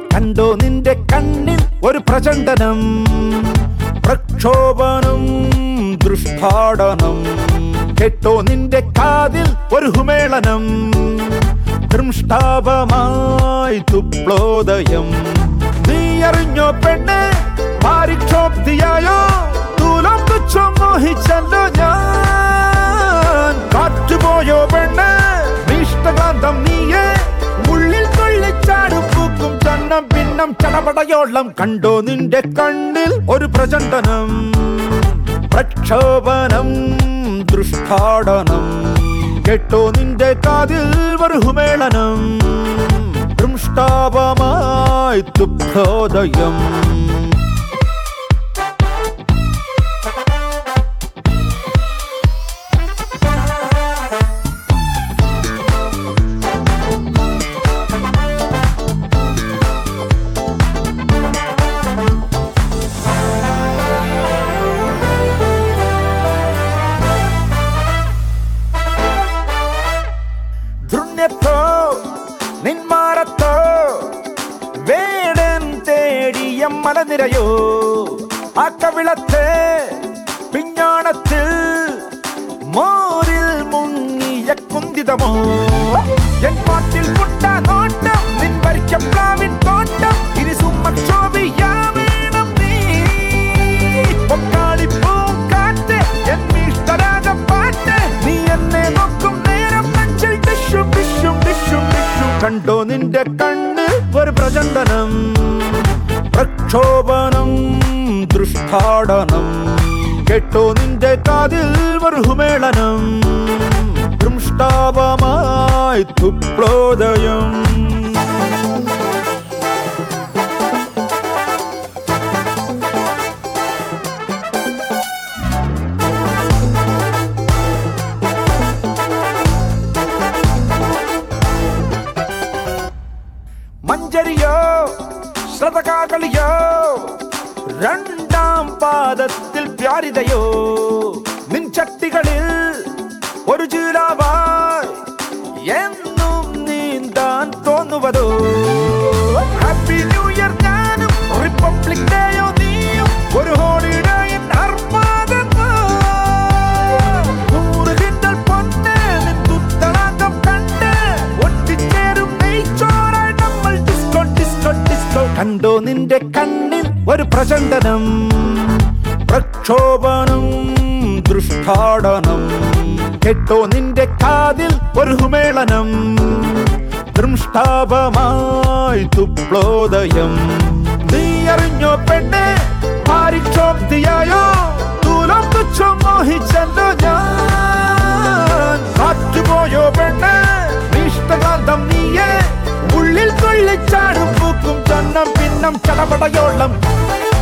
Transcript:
കണ്ടോ നിന്റെ കണ്ണിൽ ഒരു പ്രചണ്ഡനം, പ്രക്ഷോഭനം ദൃഷ്ടാടനം. കേട്ടോ നിന്റെ കാതിൽ ഒരു ഹുമേളനം, ദൃഷ്ടാപമായി തുപ്ലോദയം. നീ അറിഞ്ഞോ പെണ്ണെ പാരിക്ഷോബ്ധിയായോ, തൂലം തുച്ഛം മോഹിച്ചല്ലോ ഞാൻ. കാറ്റുപോയോ പെണ്ണെ ഇഷ്ടകാന്തം നീയേ, ഉള്ളിൽ കൊള്ളിച്ചാടും പൂക്കും ചന്നം പിന്നം ചടപടയോളം. കണ്ടോ നിന്റെ കണ്ണിൽ ഒരു പ്രചണ്ഡനം, പ്രക്ഷോഭനം ദൃഷ്ടാടനം. കേട്ടോ നിന്റെ കാതിൽ ഒരു ഹുമേളനം, ദൃഷ്ടാപമായി തുപ്ലോദയം. നിന്മാറത്തോ വേടൻ തേടിയ മലനിരയോ, ആ കവിളത്തെ പിഞ്ഞാണത്തിൽ മോരിൽ മുങ്ങിയ കുന്തിതമോ. എൻ പാട്ടിൽ പുട്ട നോട്ടം, നിൻ വരിച്ച പ്ലാവിൻ തോട്ടം, ഇനി സുമ്മക്ഷോഭിയാവേണം നീ. പൊക്കാളിപ്പൂ കാറ്റ് എൻ ഇഷ്ടരാഗ പാട്ട്, നീ എന്നെ നോക്കും നേരം നെഞ്ചിൽ ഡിഷും ഡിഷും ഡിഷും ഡിഷും. കണ്ടോ നിന്റെ കണ്ണിൽ ഒരു പ്രചണ്ഡനം, പ്രക്ഷോഭനം ദൃഷ്ടാടനം. കേട്ടോ നിന്റെ കാതിൽ ഒരു ഹുമേളനം, ദൃഷ്ടാപമായി തുപ്ലോദയം. മഞ്ചരിയോ ശ്രതകാകളിയോ, രണ്ടാം പാദത്തിൽ പ്യാരിതയോ, നിൻ ചട്ടികളിൽ ഒരു ചീലാവായി എന്നും നീന്താൻ തോന്നുവതോ. ഹാപ്പി ന്യൂ ഇയർ ഞാനും, റിപ്പബ്ലിക് ഡേയോ നീയും, ഒരു ഹോളിഡേയിൻ അർമാദമോ. 100 കിൻഡൽ പൊന്ന് നിൻ തുത്തളാങ്കം കണ്ട്, ഒട്ടിച്ചേരും നെയ്ച്ചോറായി നമ്മൾ ഡിസ്കോ ഡിസ്കോ ഡിസ്കോ. കണ്ടോ നിന്റെ കണ്ണിൽ ഒരു പ്രചണ്ഡനം, പ്രക്ഷോഭനം ദൃഷ്ടാടനം. കേട്ടോ നിന്റെ കാതിൽ ഒരു ഹുമേളനം, ദൃഷ്ടാപമായി തുപ്ലോദയം. നീ അറിഞ്ഞോ പെണ്ണെ പാരിക്ഷോബ്ധിയായോ, തൂലം തുച്ഛം മോഹിച്ചല്ലോ ഞാൻ. കാറ്റുപോയോ പെണ്ണെ ഇഷ്ടകാന്തം നീയേ, ഉള്ളിൽ കൊള്ളിച്ചാടും പൂക്കും ചന്നം പിന്നം ചടപടയോളം.